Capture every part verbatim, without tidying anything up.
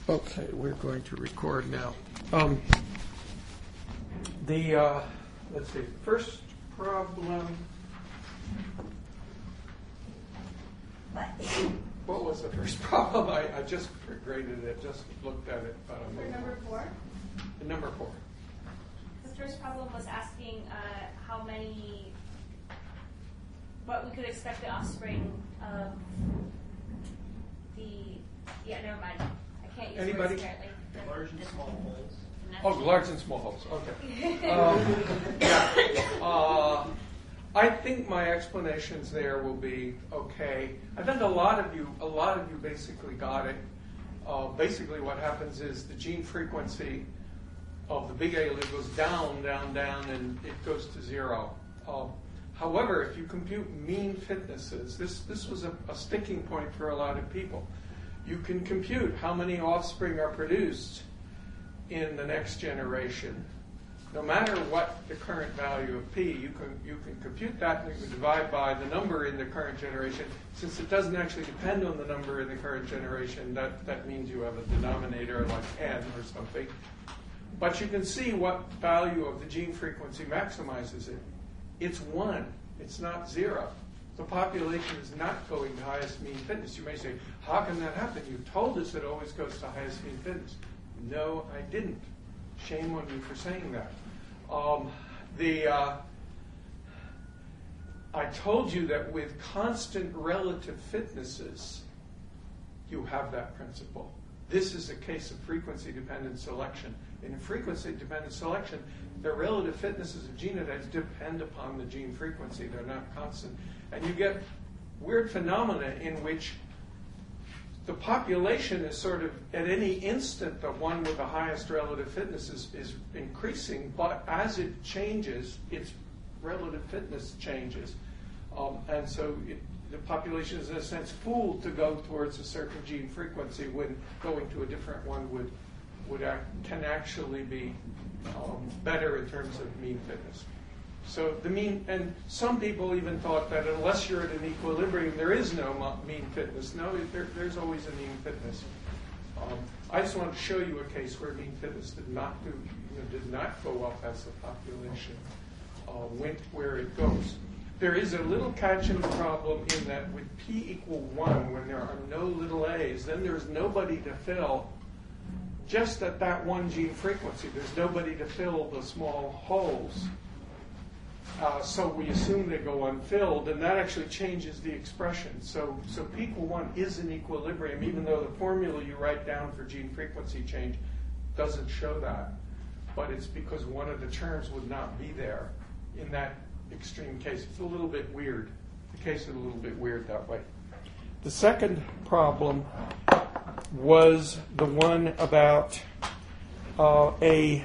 Okay, we're going to record now. Um, the, uh, let's see, first problem. What was the first problem? I, I just graded it, just looked at it. But I'm For number four? Number four. The first problem was asking uh, how many, what we could expect the offspring of the, yeah, never mind. I can't use Anybody? words apparently. Large and small holes. Oh, large and small holes. Okay. um, yeah. Uh, I think my explanations there will be okay. I think a lot of you, a lot of you basically got it. Uh, basically, what happens is the gene frequency of the big A allele goes down, down, down, and it goes to zero. Uh, however, if you compute mean fitnesses, this this was a, a sticking point for a lot of people. You can compute how many offspring are produced in the next generation. No matter what the current value of P, you can you can compute that and you can divide by the number in the current generation. Since it doesn't actually depend on the number in the current generation, that, that means you have a denominator like n or something. But you can see what value of the gene frequency maximizes it. It's one. It's not zero. The population is not going to highest mean fitness. You may say, how can that happen? You told us it always goes to highest mean fitness. No, I didn't. Shame on you for saying that. Um, the uh, I told you that with constant relative fitnesses, you have that principle. This is a case of frequency-dependent selection. In frequency-dependent selection, the relative fitnesses of genotypes depend upon the gene frequency. They're not constant. And you get weird phenomena in which the population is sort of, at any instant, the one with the highest relative fitness is, is increasing, but as it changes, its relative fitness changes. Um, and so it, the population is, in a sense, fooled to go towards a certain gene frequency when going to a different one would, would act, can actually be um, better in terms of mean fitness. So the mean, and some people even thought that unless you're at an equilibrium, there is no mean fitness. No, there, there's always a mean fitness. Um, I just want to show you a case where mean fitness did not do, you know, did not go up as the population uh, went where it goes. There is a little catch in the problem in that with p equal one, when there are no little a's, then there's nobody to fill just at that one gene frequency. There's nobody to fill the small holes. Uh, so we assume they go unfilled, and that actually changes the expression. So, so p equal one is an equilibrium, even though the formula you write down for gene frequency change doesn't show that. But it's because one of the terms would not be there in that extreme case. It's a little bit weird. The case is a little bit weird that way. The second problem was the one about uh, a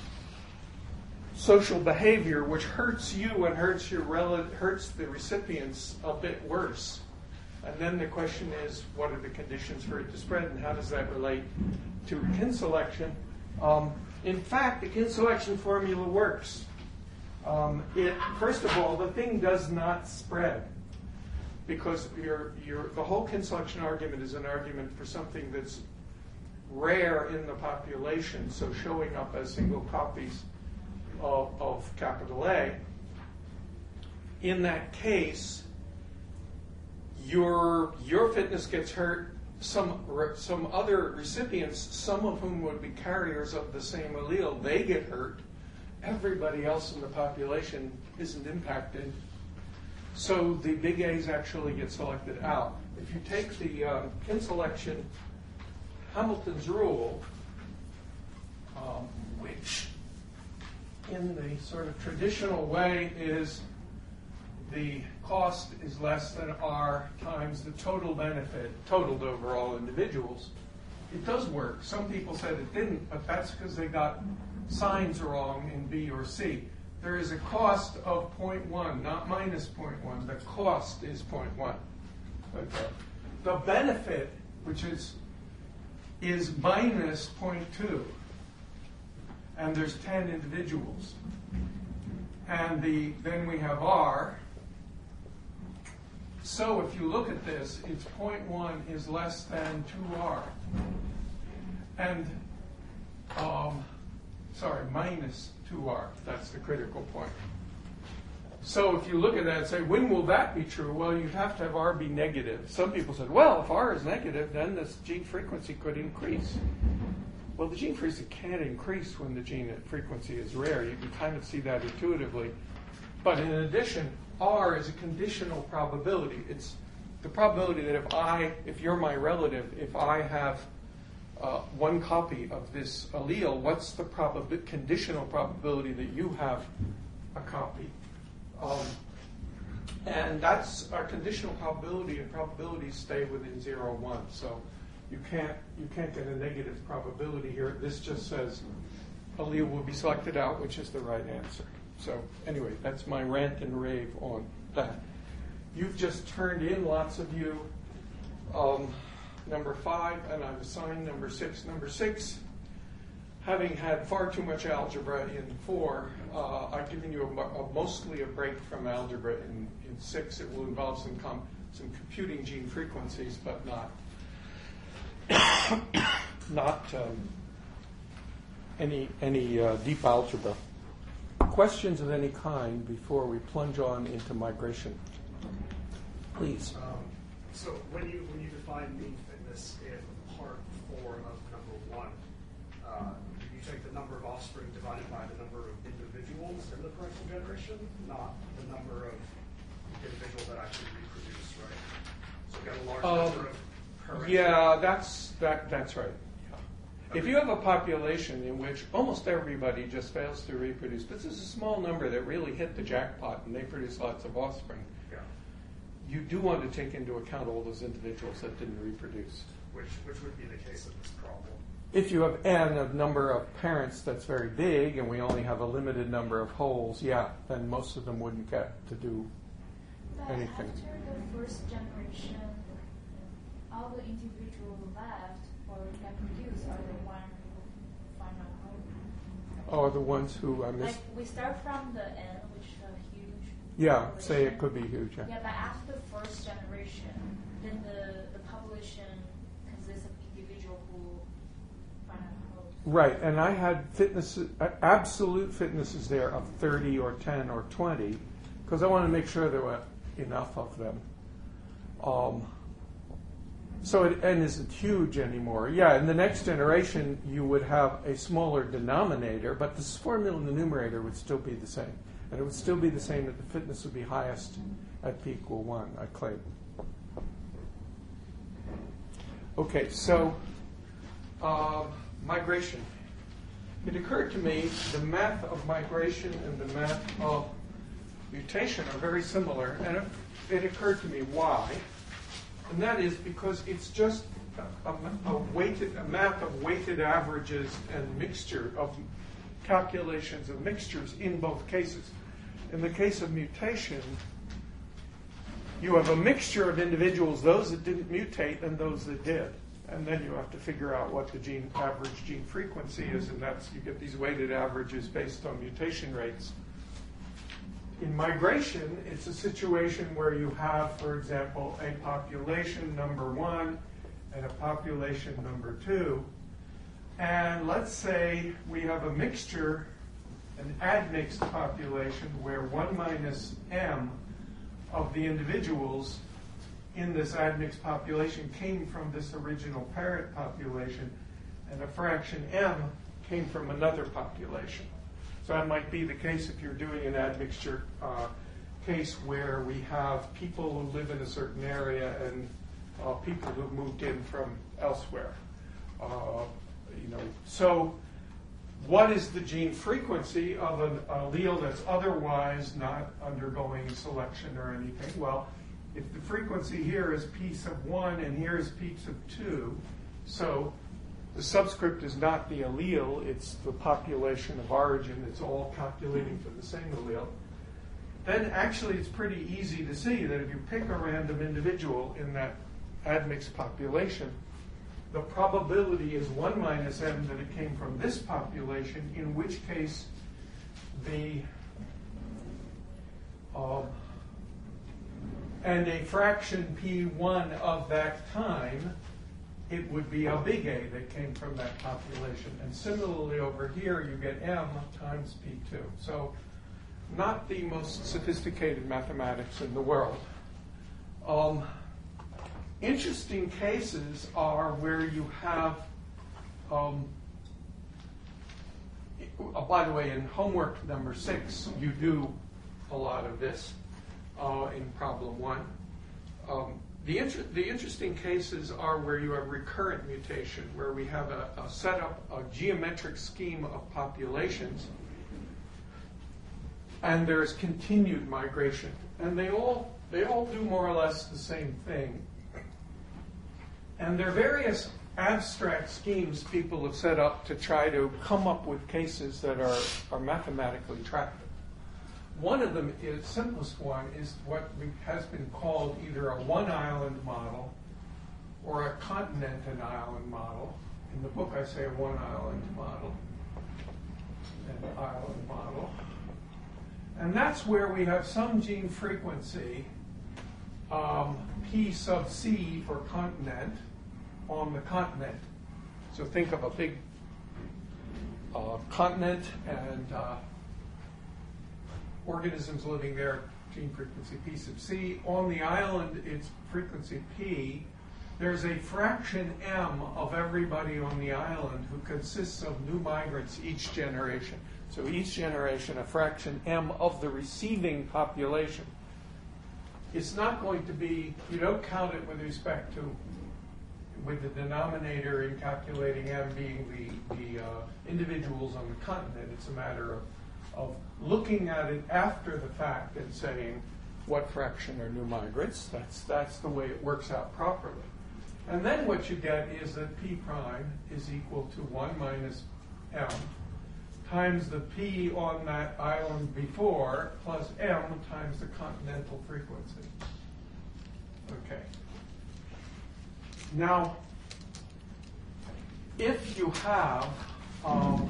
social behavior which hurts you and hurts your rel- hurts the recipients a bit worse. And then the question is, what are the conditions for it to spread, and how does that relate to kin selection? Um, in fact, the kin selection formula works. Um, it, first of all, the thing does not spread because your, your, the whole kin selection argument is an argument for something that's rare in the population, so showing up as single copies Of, of capital A. In that case, your your fitness gets hurt. Some some other recipients, some of whom would be carriers of the same allele, they get hurt. Everybody else in the population isn't impacted. So the big A's actually get selected out. If you take the uh, kin selection Hamilton's rule, um, which in the sort of traditional way is the cost is less than R times the total benefit, totaled over all individuals. It does work. Some people said it didn't, but that's because they got signs wrong in B or C. There is a cost of zero point one, not minus zero point one. The cost is zero point one. Okay. The benefit, which is, is minus zero point two. And there's ten individuals. And the then we have R. So if you look at this, it's zero point one is less than two R. and, um, sorry, minus two R. That's the critical point. So if you look at that and say, when will that be true? Well, you'd have to have R be negative. Some people said, well, if R is negative, then this gene frequency could increase. Well, the gene frequency can't increase when the gene frequency is rare. You can kind of see that intuitively. But in addition, R is a conditional probability. It's the probability that if I, if you're my relative, if I have uh, one copy of this allele, what's the probabi- conditional probability that you have a copy? Um, and that's our conditional probability, and probabilities stay within zero, one. So you can't you can't get a negative probability here. This just says allele will be selected out, which is the right answer. So anyway, that's my rant and rave on that. You've just turned in, lots of you, um, number five, and I've assigned number six. Number six, having had far too much algebra in four, uh, I've given you a, a mostly a break from algebra in, in six. It will involve some com- some computing gene frequencies, but not not um, any any uh, deep algebra. Questions of any kind before we plunge on into migration? Please. Um, so when you when you define mean fitness in part four of number one, uh, you take the number of offspring divided by the number of individuals in the parental generation, not the number of individuals that actually reproduce, right? So you got a large Um, number of parental. Yeah, that's that. That's right. Yeah. If you have a population in which almost everybody just fails to reproduce, but this is a small number that really hit the jackpot and they produce lots of offspring, Yeah. you do want to take into account all those individuals that didn't reproduce. Which which would be the case of this problem. If you have n, a number of parents that's very big, and we only have a limited number of holes, yeah, then most of them wouldn't get to do But anything. after the first generation, all the individuals left or that produce are the one who find out home. Or the ones who I Like missed. we start from the end, which is a huge. Yeah, say it population. could be huge. Yeah. Yeah, but after the first generation, then the, the population consists of individuals who find out home. Right, and I had fitness, uh, absolute fitnesses there of thirty or ten or twenty, because I wanted to make sure there were enough of them. Um, so it n isn't huge anymore. Yeah, in the next generation, you would have a smaller denominator, but this formula in the numerator would still be the same. And it would still be the same that the fitness would be highest at p equal one, I claim. Okay, so uh, migration. It occurred to me the math of migration and the math of mutation are very similar, and it, it occurred to me why. And that is because it's just a, a, a weighted a math of weighted averages and mixture of calculations of mixtures in both cases. In the case of mutation, you have a mixture of individuals, those that didn't mutate and those that did. And then you have to figure out what the gene average gene frequency is, and that's you get these weighted averages based on mutation rates. In migration, it's a situation where you have, for example, a population number one and a population number two. And let's say we have a mixture, an admixed population, where one minus m of the individuals in this admixed population came from this original parent population, and a fraction m came from another population. So that might be the case if you're doing an admixture uh, case where we have people who live in a certain area and uh, people who've moved in from elsewhere. Uh, you know, so what is the gene frequency of an allele that's otherwise not undergoing selection or anything? Well, if the frequency here is p sub one and here is p sub two, so the subscript is not the allele, it's the population of origin. It's all calculating for the same allele. Then actually it's pretty easy to see that if you pick a random individual in that admixed population, the probability is one minus m that it came from this population, in which case the uh, and a fraction p one of that time it would be a big A that came from that population. And similarly over here, you get M times P two. So not the most sophisticated mathematics in the world. Um, interesting cases are where you have, um, oh, by the way, in homework number six, you do a lot of this uh, in problem one. Um, the, inter- the interesting cases are where you have recurrent mutation, where we have a, a setup, a geometric scheme of populations, and there's continued migration. And they all, they all do more or less the same thing. And there are various abstract schemes people have set up to try to come up with cases that are, are mathematically tractable. One of them, is simplest one, is what has been called either a one-island model or a continent and island model. In the book I say a one-island model, an island model. And that's where we have some gene frequency, um, P sub C for continent, on the continent. So think of a big uh, continent and uh, organisms living there, gene frequency P sub C. On the island, it's frequency P. There's a fraction M of everybody on the island who consists of new migrants each generation. So each generation, a fraction M of the receiving population. It's not going to be, you don't count it with respect to, with the denominator in calculating M being the, the uh, individuals on the continent. It's a matter of, of looking at it after the fact and saying what fraction are new migrants. That's, that's the way it works out properly. And then what you get is that P prime is equal to one minus M times the P on that island before plus M times the continental frequency. Okay. Now, if you have, um,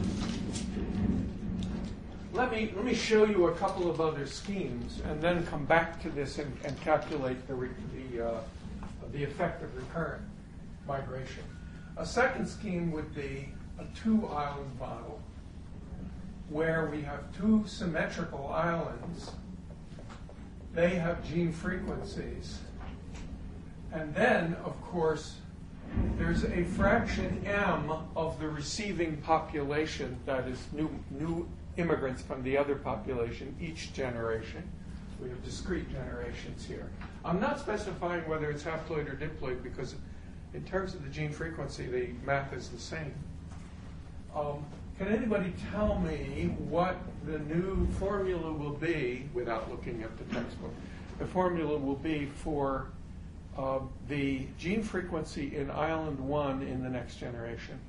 let me let me show you a couple of other schemes, and then come back to this and, and calculate the re, the uh, the effect of recurrent migration. A second scheme would be a two-island model, where we have two symmetrical islands. They have gene frequencies. And then, of course, there's a fraction M of the receiving population, that is new, new immigrants from the other population each generation. We have discrete generations here. I'm not specifying whether it's haploid or diploid because in terms of the gene frequency, the math is the same. Um, Can anybody tell me what the new formula will be, without looking at the textbook, the formula will be for uh, the gene frequency in island one in the next generation?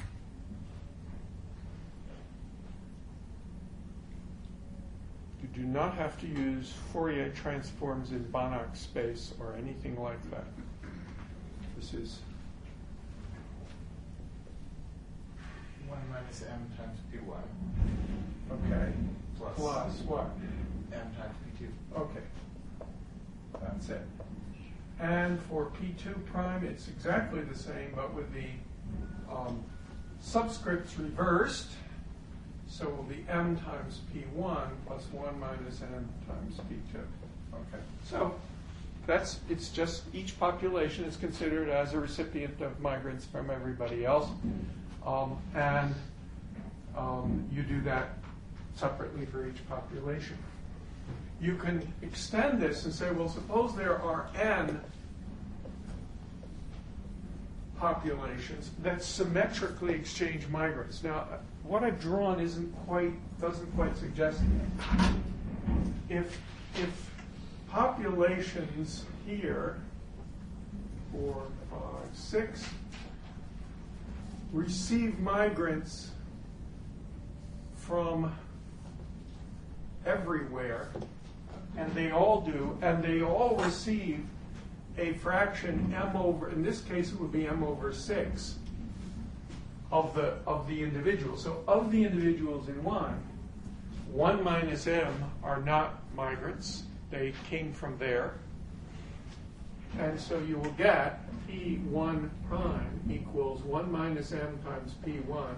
You do not have to use Fourier transforms in Banach space or anything like that. This is one minus M times P one. okay. Plus. Plus what? M times P two. Okay. That's it. And for P two prime, it's exactly the same, but with the um, subscripts reversed. So it will be M times P one plus one minus M times P two. Okay. So that's, it's just each population is considered as a recipient of migrants from everybody else. Um, and um, you do that separately for each population. You can extend this and say, well, suppose there are n populations that symmetrically exchange migrants. Now, what I've drawn isn't quite, doesn't quite suggest that. If, if populations here, four, five, six, receive migrants from everywhere, and they all do, and they all receive a fraction m over, in this case it would be m over six of the of the individuals. So of the individuals in one, one minus m are not migrants. They came from there. And so you will get P one prime equals one minus m times P one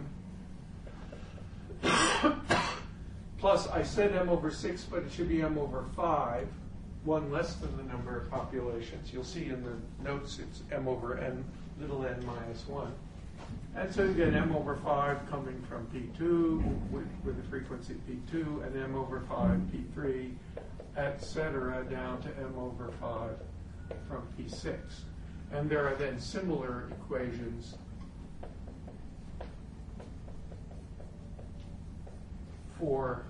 plus, I said m over six, but it should be m over five, one less than the number of populations. You'll see in the notes it's m over n, little n minus one. And so you get m over five coming from P two with, with the frequency P two, and m over five P three, et cetera, down to m over five from P six. And there are then similar equations for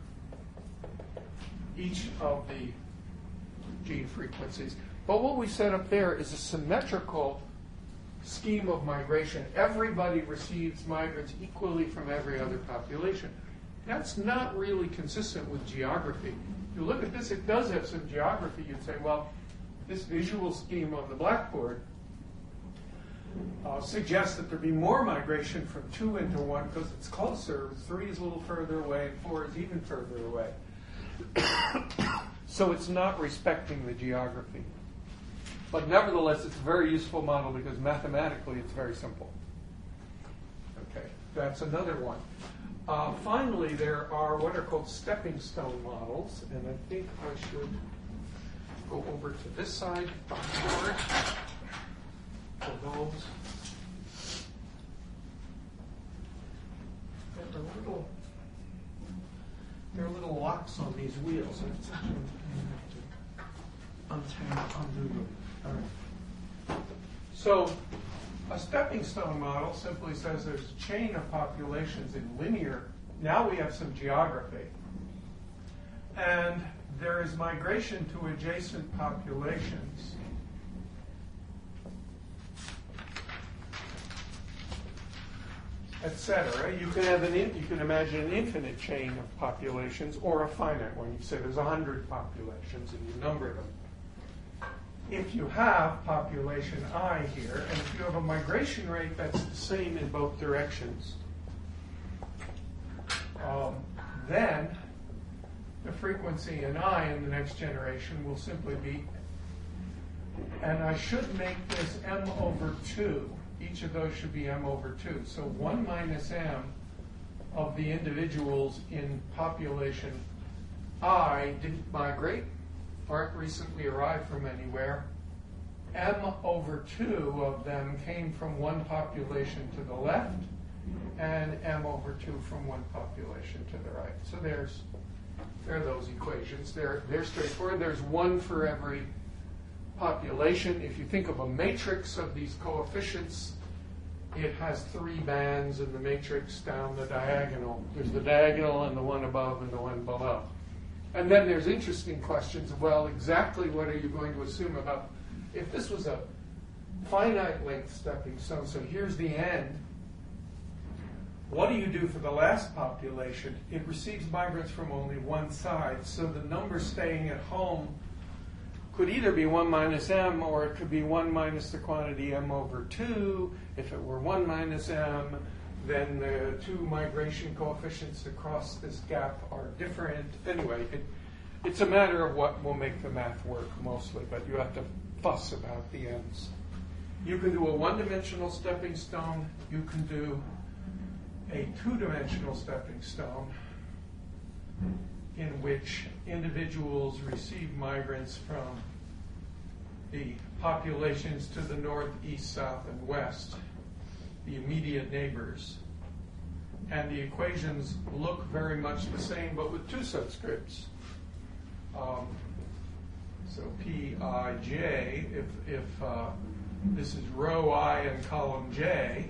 each of the gene frequencies. But what we set up there is a symmetrical scheme of migration. Everybody receives migrants equally from every other population. That's not really consistent with geography. If you look at this, it does have some geography. You'd say, well, this visual scheme on the blackboard uh, suggests that there'd be more migration from two into one because it's closer. Three is a little further away, and four is even further away. So it's not respecting the geography. But nevertheless, it's a very useful model because mathematically it's very simple. Okay, that's another one. Uh, finally, there are what are called stepping stone models, and I think I should go over to this side of the board for those. There are little, there are little locks on these wheels, and it's actually untangle, undo them. All right. So a stepping stone model simply says there's a chain of populations in linear. Now we have some geography. And there is migration to adjacent populations. Et cetera. You can have an in, you can imagine an infinite chain of populations or a finite one. You say there's a hundred populations and you number them. If you have population I here, and if you have a migration rate that's the same in both directions, um, then the frequency in I in the next generation will simply be, and I should make this m over two. Each of those should be m over two. So one minus m of the individuals in population I didn't migrate, aren't recently arrived from anywhere. M over two of them came from one population to the left, and m over two from one population to the right. So there's there are those equations. They're they're straightforward. There's one for every population. If you think of a matrix of these coefficients, it has three bands in the matrix down the diagonal. There's the diagonal and the one above and the one below. And then there's interesting questions of, well, exactly what are you going to assume about, if this was a finite length stepping stone, so here's the end, what do you do for the last population? It receives migrants from only one side, so the number staying at home could either be one minus m, or it could be one minus the quantity m over two. If it were one minus m, then the two migration coefficients across this gap are different. Anyway, it, it's a matter of what will make the math work mostly, but you have to fuss about the ends. You can do a one-dimensional stepping stone. You can do a two-dimensional stepping stone in which individuals receive migrants from the populations to the north, east, south, and west, the immediate neighbors. And the equations look very much the same, but with two subscripts. Um, so P I J, if, if uh, this is row I and column J,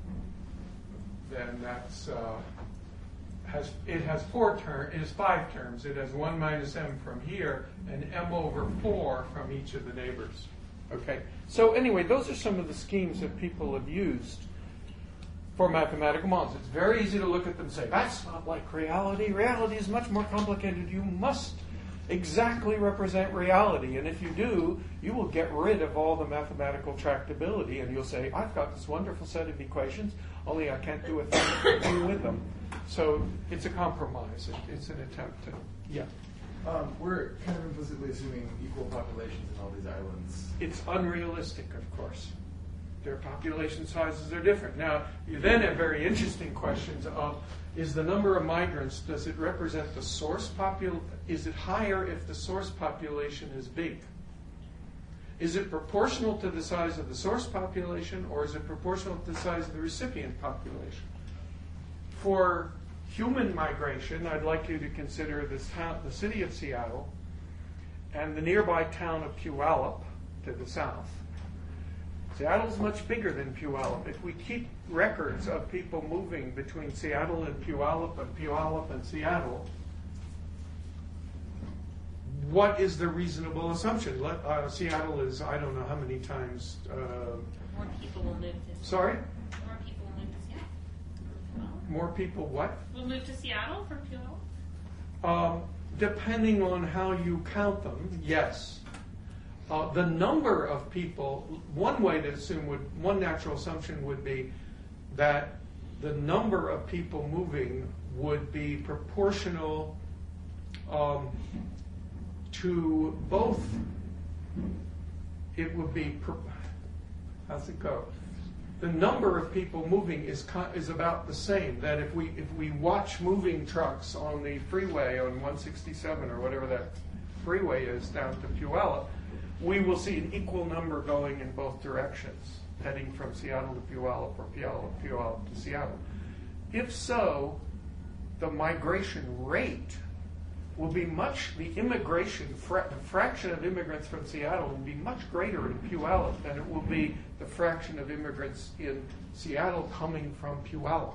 then that's uh, has it has four terms. It has five terms. It has one minus m from here and m over four from each of the neighbors. Okay. So anyway, those are some of the schemes that people have used for mathematical models. It's very easy to look at them and say, that's not like reality. Reality is much more complicated. You must exactly represent reality. And if you do, you will get rid of all the mathematical tractability, and you'll say, I've got this wonderful set of equations, only I can't do a thing with them. So it's a compromise. It, it's an attempt to, yeah. Um, we're kind of implicitly assuming equal populations in all these islands. It's unrealistic, of course. Their population sizes are different. Now, you then have very interesting questions of, is the number of migrants, does it represent the source popul? Is it higher if the source population is big? Is it proportional to the size of the source population, or is it proportional to the size of the recipient population? For human migration, I'd like you to consider this town, the city of Seattle and the nearby town of Puyallup to the south. Seattle's much bigger than Puyallup. If we keep records of people moving between Seattle and Puyallup and Puyallup and Seattle, what is the reasonable assumption? Let, uh, Seattle is, I don't know how many times. Uh, More people will move to. Sorry? More people will move to Seattle. More people what? Will move to Seattle from Puyallup. Um, depending on how you count them, yes. Uh, the number of people, one way to assume would, one natural assumption would be that the number of people moving would be proportional um, to both. It would be, pro- how's it go? The number of people moving is co- is about the same. That if we if we watch moving trucks on the freeway on one sixty-seven or whatever that freeway is down to Puyallup, we will see an equal number going in both directions, heading from Seattle to Puyallup or Puyallup, Puyallup to Seattle. If so, the migration rate will be much, the immigration, fra- the fraction of immigrants from Seattle will be much greater in Puyallup than it will be the fraction of immigrants in Seattle coming from Puyallup.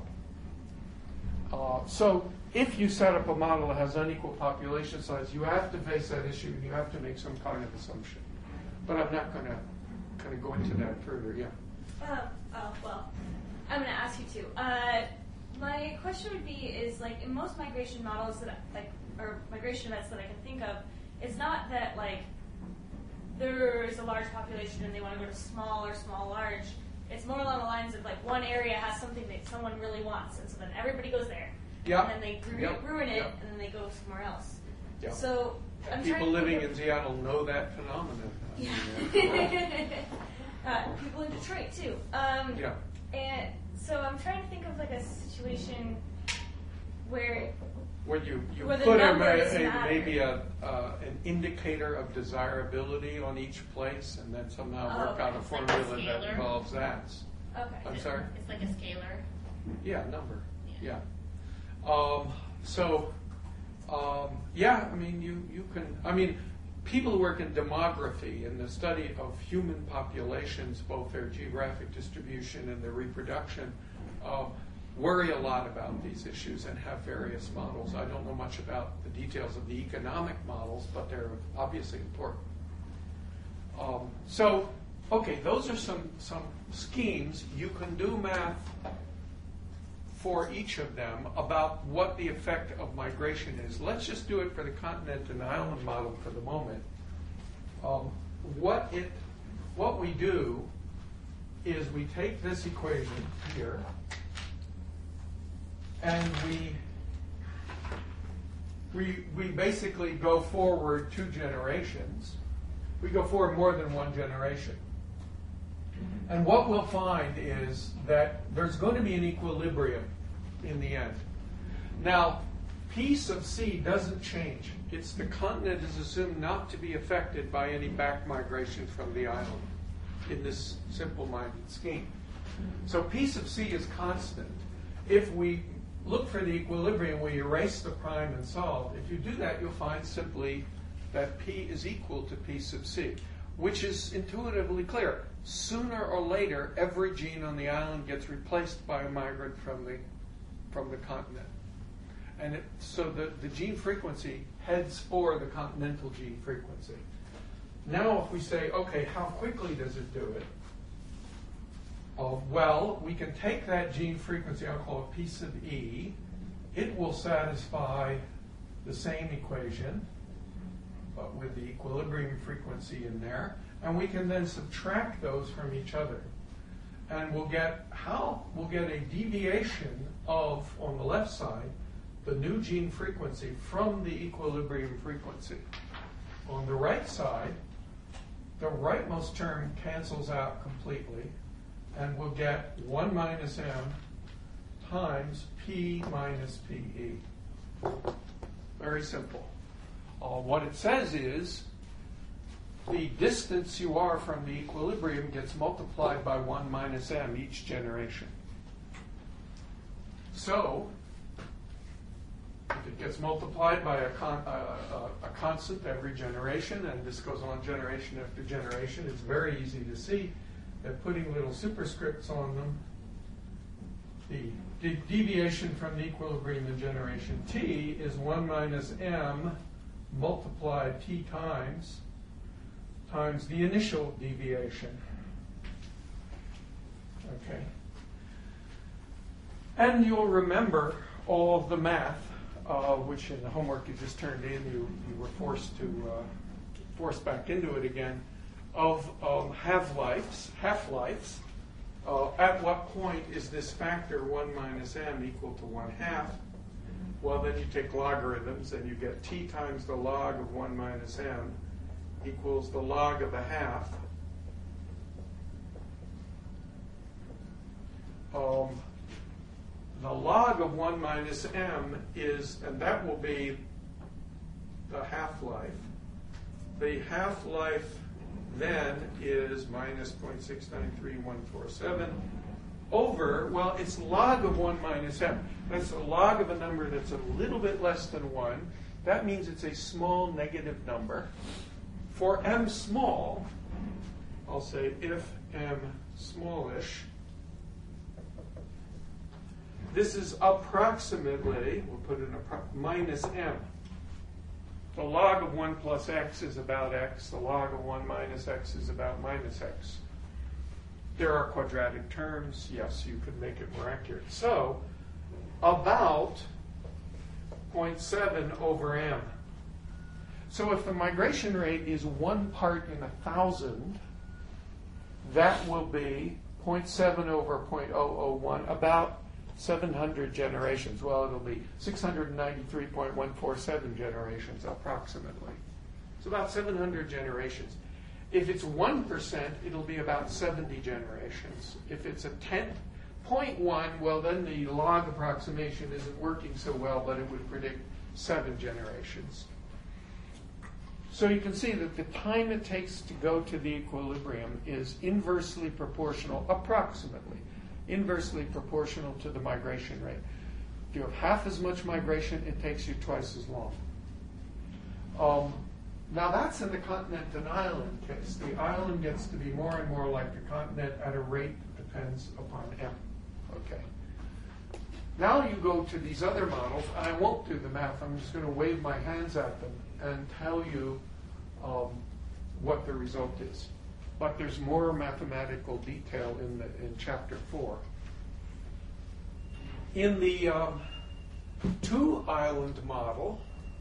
Uh, so if you set up a model that has unequal population size, you have to face that issue and you have to make some kind of assumption. But I'm not going to kind of go into that further, yeah. Uh, oh, well, I'm going to ask you to. Uh, my question would be is, like, in most migration models that, I, like, or migration events that I can think of, it's not that, like, there's a large population and they want to go to small or small large. It's more along the lines of, like, one area has something that someone really wants, and so then everybody goes there. Yeah. And then they ru- Yep. ruin it, Yep. and then they go somewhere else. Yeah. So I'm People trying to living think in Seattle know that phenomenon. Yeah. uh, uh, people in Detroit too. Um, yeah. And so I'm trying to think of like a situation where Where you, you Where the put a, numbers a, matter. maybe a, uh, an indicator of desirability on each place and then somehow Oh, work out a it's like a formula that scalar. involves that. okay. I'm It's- sorry? It's like a scalar. Yeah, number. Yeah. Yeah. Um, so, um, yeah, I mean, you, you can, I mean, people who work in demography and the study of human populations, both their geographic distribution and their reproduction, uh, worry a lot about these issues and have various models. I don't know much about the details of the economic models, but they're obviously important. Um, so, okay, those are some, some schemes. You can do math for each of them about what the effect of migration is. Let's just do it for the continent and island model for the moment. Um, what it, what we do is we take this equation here and we, we, we basically go forward two generations. We go forward more than one generation. And what we'll find is that there's going to be an equilibrium in the end. Now, P sub C doesn't change. It's the continent is assumed not to be affected by any back migration from the island in this simple-minded scheme. So P sub C is constant. If we look for the equilibrium, we erase the prime and solve. If you do that, you'll find simply that P is equal to P sub C, which is intuitively clear. Sooner or later, every gene on the island gets replaced by a migrant from the from the continent. And it, so the, the gene frequency heads for the continental gene frequency. Now if we say, okay, how quickly does it do it? Oh, well, we can take that gene frequency, I'll call it P sub E. It will satisfy the same equation, but with the equilibrium frequency in there. And we can then subtract those from each other. And we'll get how? We'll get a deviation of, on the left side, the new gene frequency from the equilibrium frequency. On the right side, the rightmost term cancels out completely, and we'll get one minus m times p minus pe. Very simple. Uh, what it says is the distance you are from the equilibrium gets multiplied by one minus m each generation. So, if it gets multiplied by a, con- a, a, a constant every generation, and this goes on generation after generation, it's very easy to see that putting little superscripts on them, the de- deviation from the equilibrium in generation t is one minus m multiplied t times times the initial deviation. Okay. And you'll remember all of the math, uh, which in the homework you just turned in, you, you were forced to uh, force back into it again, of um, half-lives, half-lives. Uh, at what point is this factor one minus m equal to one half? Well, then you take logarithms and you get t times the log of one minus m equals the log of a half. Um, the log of one minus m is, and that will be the half-life. The half-life then is minus zero point six nine three one four seven over, well, it's log of one minus m. That's a log of a number that's a little bit less than one. That means it's a small negative number. For m small, I'll say if m smallish, this is approximately, we'll put in a minus m. The log of one plus x is about x. The log of one minus x is about minus x. There are quadratic terms. Yes, you could make it more accurate. So, about zero point seven over m. So if the migration rate is one part in a thousand, that will be zero point seven over zero point zero zero one, about seven hundred generations. Well, it'll be six hundred ninety-three point one four seven generations, approximately. It's about seven hundred generations. If it's one percent, it'll be about seventy generations. If it's a tenth, zero point one, well, then the log approximation isn't working so well, but it would predict seven generations. So you can see that the time it takes to go to the equilibrium is inversely proportional, approximately, inversely proportional to the migration rate. If you have half as much migration, it takes you twice as long. Um, now that's in the continent and island case. The island gets to be more and more like the continent at a rate that depends upon m. Okay. Now you go to these other models, and I won't do the math. I'm just going to wave my hands at them and tell you um, what the result is. But there's more mathematical detail in the in chapter four. In the um, two-island model,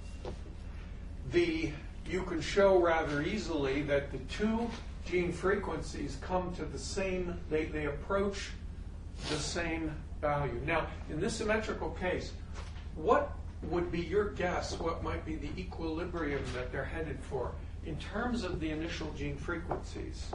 the you can show rather easily that the two gene frequencies come to the same, they, they approach the same value. Now, in this symmetrical case, what would be your guess, what might be the equilibrium that they're headed for? In terms of the initial gene frequencies,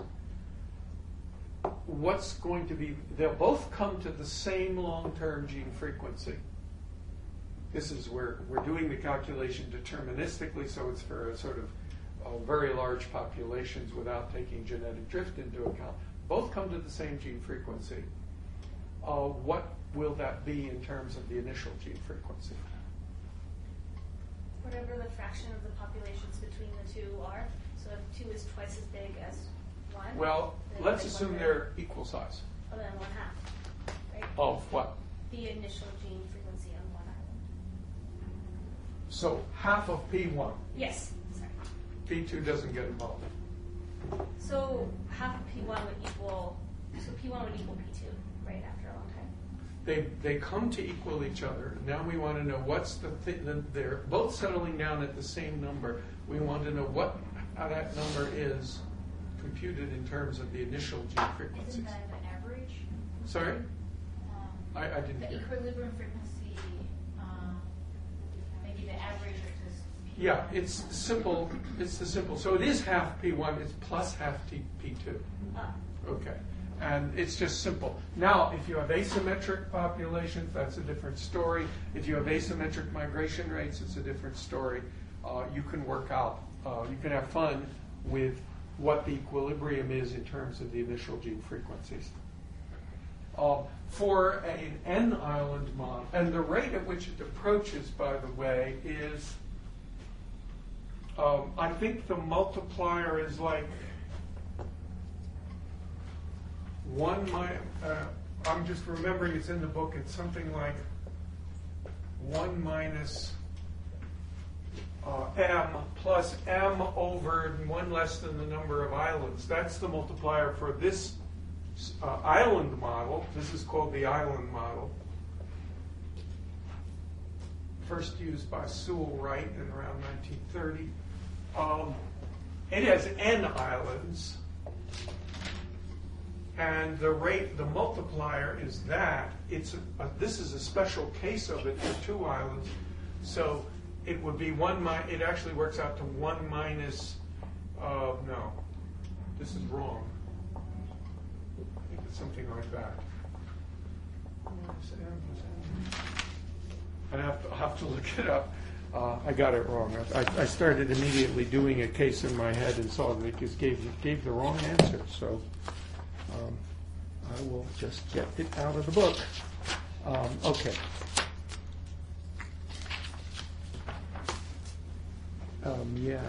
what's going to be, they'll both come to the same long-term gene frequency. This is where we're doing the calculation deterministically, so it's for a sort of uh, very large populations without taking genetic drift into account. Both come to the same gene frequency. Uh, what will that be in terms of the initial gene frequency? Whatever the fraction of the populations between the two are. So if two is twice as big as one. Well, then let's like assume one they're equal size. Oh, then one half. Right? Of what? The initial gene frequency on one island. So half of P one. Yes. Sorry. P two doesn't get involved. So half of P one would equal. So P one would equal P two, right after a long time. They they come to equal each other. Now we want to know what's the thing. They're both settling down at the same number. We want to know what how that number is computed in terms of the initial gene frequencies. Isn't that the average? Sorry, Um, I, I didn't the hear. equilibrium frequency, um, the average of this. P Yeah, it's simple. It's the simple. So it is half P one. It's plus half T, P two. Ah. Okay. And it's just simple. Now, if you have asymmetric populations, that's a different story. If you have asymmetric migration rates, it's a different story. Uh, you can work out, uh, you can have fun with what the equilibrium is in terms of the initial gene frequencies. Uh, for an N-island model, and the rate at which it approaches, by the way, is, um, I think the multiplier is like one minus, uh, I'm just remembering it's in the book, it's something like one minus uh, m plus m over one less than the number of islands. That's the multiplier for this uh, island model. This is called the island model. First used by Sewell Wright in around nineteen thirty. Um, it has n islands. And the rate, the multiplier is that. It's a, a, this is a special case of it for two islands. So it would be one, mi- it actually works out to one minus, uh, no, this is wrong. I think it's something like that. Minus m plus m. I have to, I'll have to look it up. Uh, I got it wrong. I, I started immediately doing a case in my head and saw that it just gave, gave the wrong answer. So. Um, I will just get it out of the book. Um, okay. Um, yeah.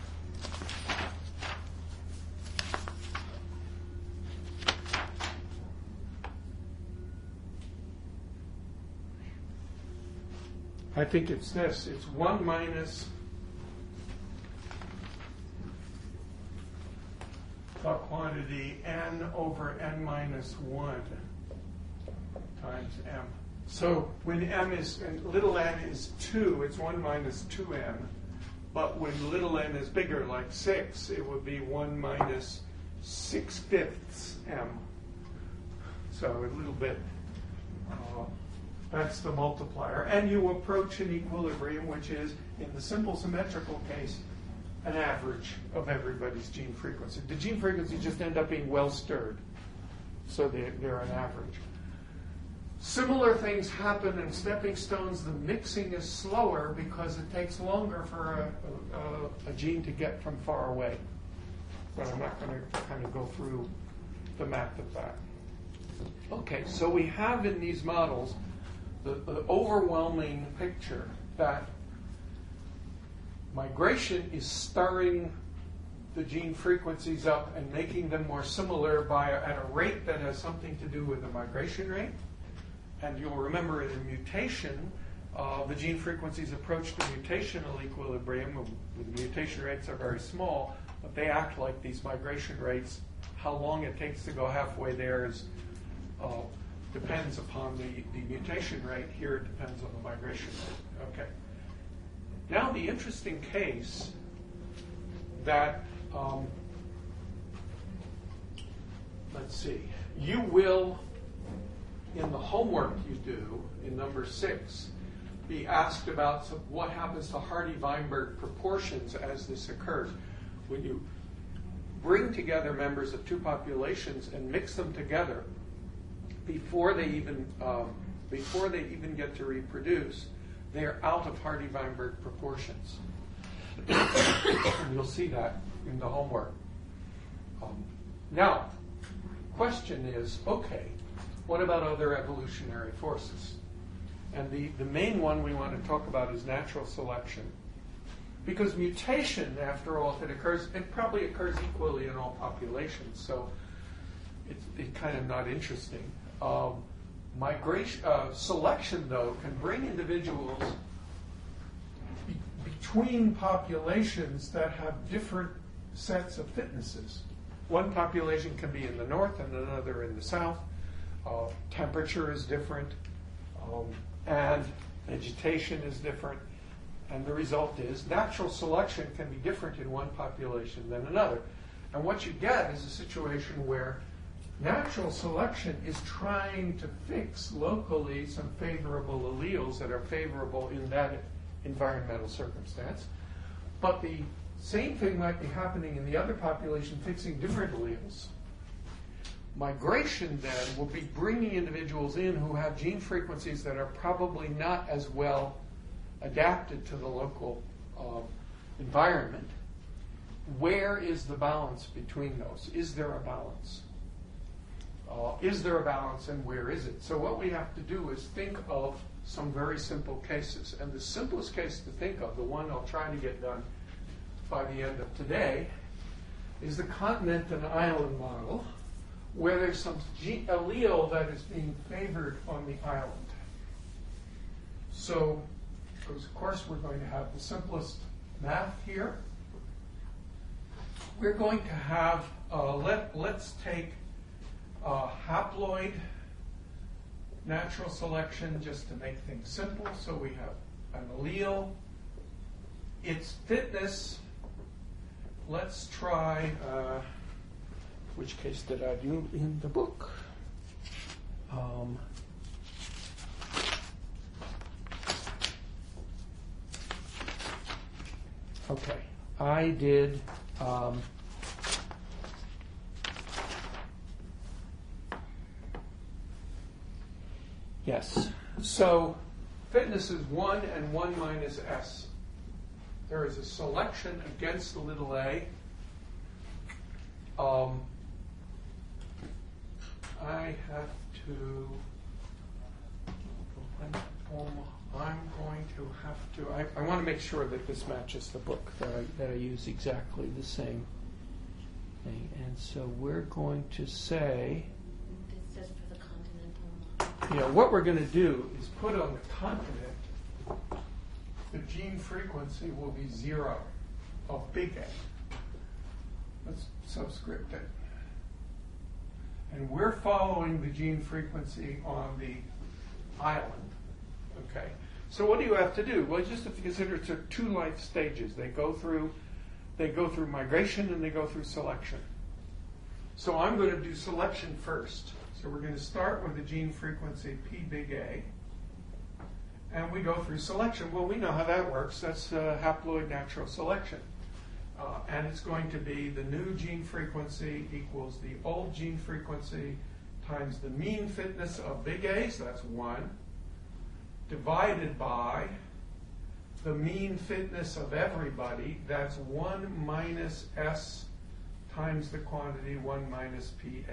I think it's this. It's one minus the quantity n over n minus one times m. So when m is, and little n is two, it's one minus two m. But when little n is bigger, like six, it would be one minus six fifths m. So a little bit, uh, that's the multiplier. And you approach an equilibrium, which is, in the simple symmetrical case, an average of everybody's gene frequency. The gene frequencies just end up being well stirred, so they're, they're an average. Similar things happen in stepping stones. The mixing is slower because it takes longer for a, a, a gene to get from far away. But I'm not going to kind of go through the math of that. Okay, so we have in these models the, the overwhelming picture that migration is stirring the gene frequencies up and making them more similar by at a rate that has something to do with the migration rate. And you'll remember in a mutation, uh, the gene frequencies approach the mutational equilibrium. The mutation rates are very small, but they act like these migration rates. How long it takes to go halfway there is uh, depends upon the, the mutation rate. Here it depends on the migration rate. Okay. Now the interesting case that, um, let's see, you will, in the homework you do, in number six, be asked about some, what happens to Hardy-Weinberg proportions as this occurs. When you bring together members of two populations and mix them together before they even, um, before they even get to reproduce, they're out of Hardy-Weinberg proportions. And you'll see that in the homework. Um, now, question is, okay, what about other evolutionary forces? And the, the main one we want to talk about is natural selection. Because mutation, after all, if it occurs, it probably occurs equally in all populations, so it's, it's kind of not interesting. Um, Migration, uh, selection, though, can bring individuals be- between populations that have different sets of fitnesses. One population can be in the north and another in the south. Uh, temperature is different, um, and vegetation is different. And the result is natural selection can be different in one population than another. And what you get is a situation where natural selection is trying to fix locally some favorable alleles that are favorable in that environmental circumstance. But the same thing might be happening in the other population, fixing different alleles. Migration then will be bringing individuals in who have gene frequencies that are probably not as well adapted to the local uh, environment. Where is the balance between those? Is there a balance? Uh, is there a balance, and where is it? So what we have to do is think of some very simple cases. And the simplest case to think of, the one I'll try to get done by the end of today, is the continent and island model, where there's some gene allele that is being favored on the island. So, of course, we're going to have the simplest math here. We're going to have, uh, let, let's take uh, haploid natural selection just to make things simple. So we have an allele. Its fitness, let's try, uh, which case did I do in the book? Um, okay, I did um, yes. So fitness is one and one minus S. There is a selection against the little a. Um, I have to, I'm going to have to, I, I want to make sure that this matches the book, that I, that I use exactly the same thing. And so we're going to say, This is for the continental. you know, what we're going to do is put on the continent, the gene frequency will be zero of big A. Let's subscript it. And we're following the gene frequency on the island. Okay. So what do you have to do? Well, just have to consider it's two life stages. They go through, they go through migration and they go through selection. So I'm going to do selection first. So we're going to start with the gene frequency P big A, and we go through selection. Well, we know how that works. That's uh, haploid natural selection. Uh, and it's going to be the new gene frequency equals the old gene frequency times the mean fitness of big A, so that's one, divided by the mean fitness of everybody, that's one minus S times the quantity one minus P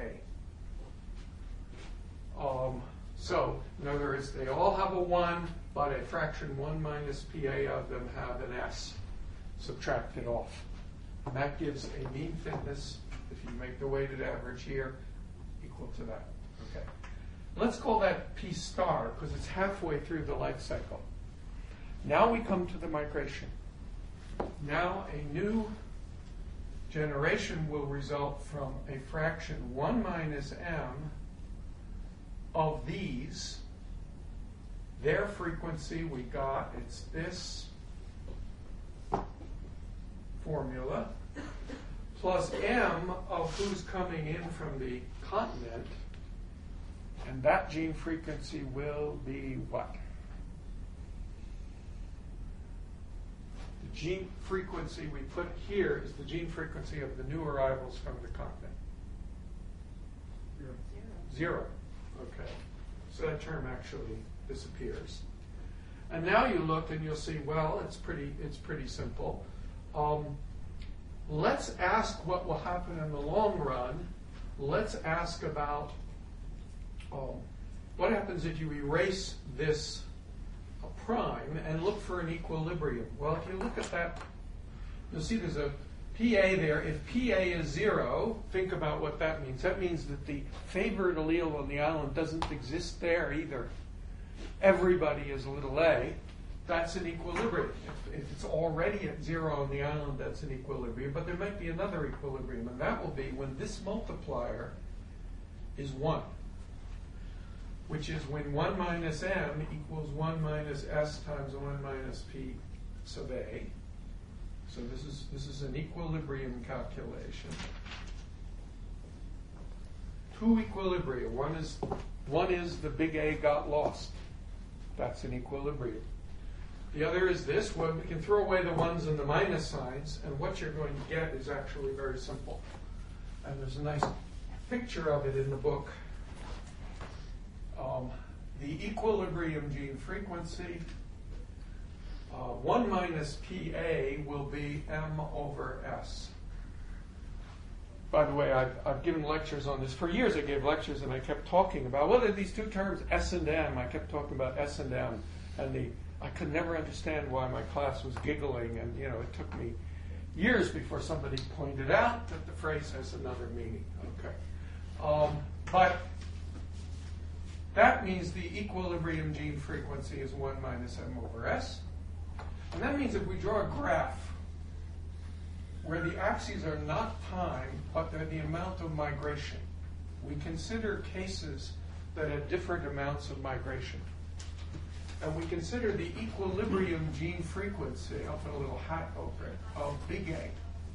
A. Um, so, in other words, they all have a one, but a fraction one minus P A of them have an S subtracted off. And that gives a mean fitness, if you make the weighted average here, equal to that. Okay. Let's call that P star, because it's halfway through the life cycle. Now we come to the migration. Now a new generation will result from a fraction one minus m of these. Their frequency we got, it's this formula, plus m of who's coming in from the continent, and that gene frequency will be what? The gene frequency we put here is the gene frequency of the new arrivals from the continent. Zero. Zero. Okay. So that term actually disappears. And now you look and you'll see, well, it's pretty, it's pretty simple. Um, let's ask what will happen in the long run. Let's ask about um, what happens if you erase this uh, prime and look for an equilibrium. Well, if you look at that, you'll see there's a P A there. If P A is zero, think about what that means. That means that the favored allele on the island doesn't exist there either. Everybody is little a. That's an equilibrium. If, if it's already at zero on the island, that's an equilibrium. But there might be another equilibrium, and that will be when this multiplier is one, which is when one minus m equals one minus s times one minus p sub a. So this is this is an equilibrium calculation. Two equilibria. One is one is the big A got lost. That's an equilibrium. The other is this. Well, we can throw away the ones and the minus signs, and what you're going to get is actually very simple. And there's a nice picture of it in the book. Um, the equilibrium gene frequency, uh, one minus P A will be M over S. By the way, I've, I've given lectures on this. For years I gave lectures and I kept talking about, well, there are these two terms, S and M. I kept talking about S and M. And the I could never understand why my class was giggling. And, you know, it took me years before somebody pointed out that the phrase has another meaning. Okay. Um, but that means the equilibrium gene frequency is one minus M over S. And that means if we draw a graph where the axes are not time, but they're the amount of migration, we consider cases that have different amounts of migration. And we consider the equilibrium gene frequency, I'll put a little hat over it, of big A.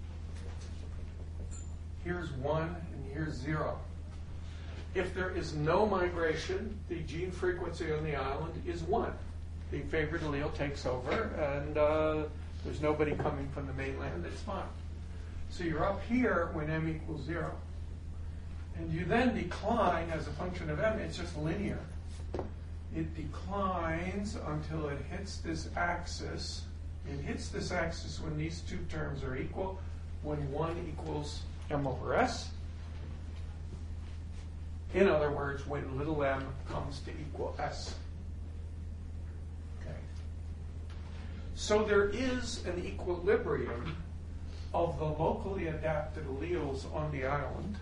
Here's one and here's zero. If there is no migration, the gene frequency on the island is one. The favored allele takes over, and uh, there's nobody coming from the mainland, it's fine. So you're up here when M equals zero. And you then decline as a function of M, it's just linear. It declines until it hits this axis. It hits this axis when these two terms are equal, when one equals M over S. In other words, when little m comes to equal S. Okay. So there is an equilibrium of the locally adapted alleles on the island.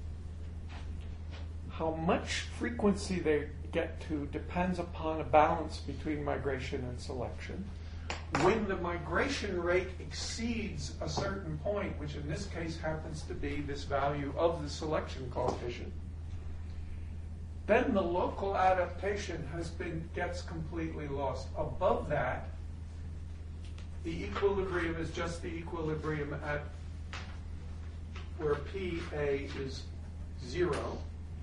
How much frequency they get to depends upon a balance between migration and selection. When the migration rate exceeds a certain point, which in this case happens to be this value of the selection coefficient, then the local adaptation has been gets completely lost. Above that, the equilibrium is just the equilibrium at where P A is zero.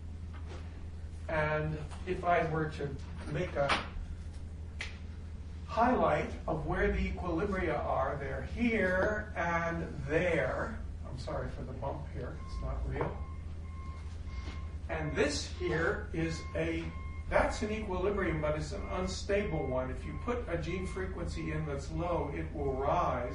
And if I were to make a highlight of where the equilibria are, they're here and there. I'm sorry for the bump here, it's not real. And this here is a, that's an equilibrium, but it's an unstable one. If you put a gene frequency in that's low, it will rise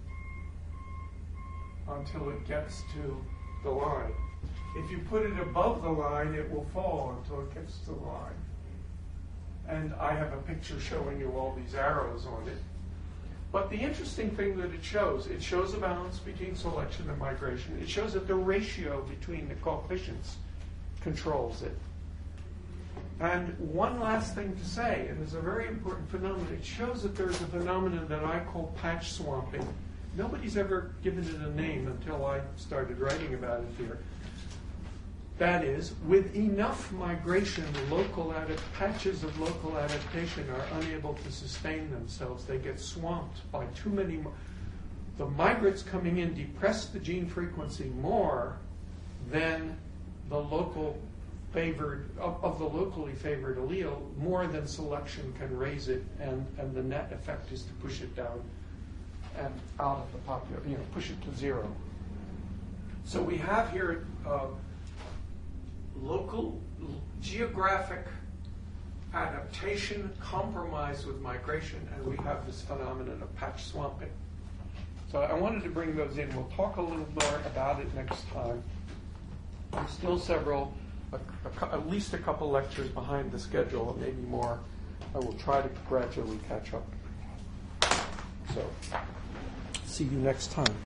until it gets to the line. If you put it above the line, it will fall until it gets to the line. And I have a picture showing you all these arrows on it. But the interesting thing that it shows, it shows a balance between selection and migration. It shows that the ratio between the coefficients controls it. And one last thing to say, and it's a very important phenomenon. It shows that there's a phenomenon that I call patch swamping. Nobody's ever given it a name until I started writing about it here. That is, with enough migration, local adi- patches of local adaptation are unable to sustain themselves. They get swamped by too many. Mo- the migrants coming in depress the gene frequency more than the local favored, of, of the locally favored allele, more than selection can raise it, and, and the net effect is to push it down and out of the population, you know, push it to zero. So we have here uh, local geographic adaptation compromised with migration, and we have this phenomenon of patch swamping. So I wanted to bring those in. We'll talk a little more about it next time. I'm still several, a, a, at least a couple lectures behind the schedule, and maybe more. I will try to gradually catch up. So, see you next time.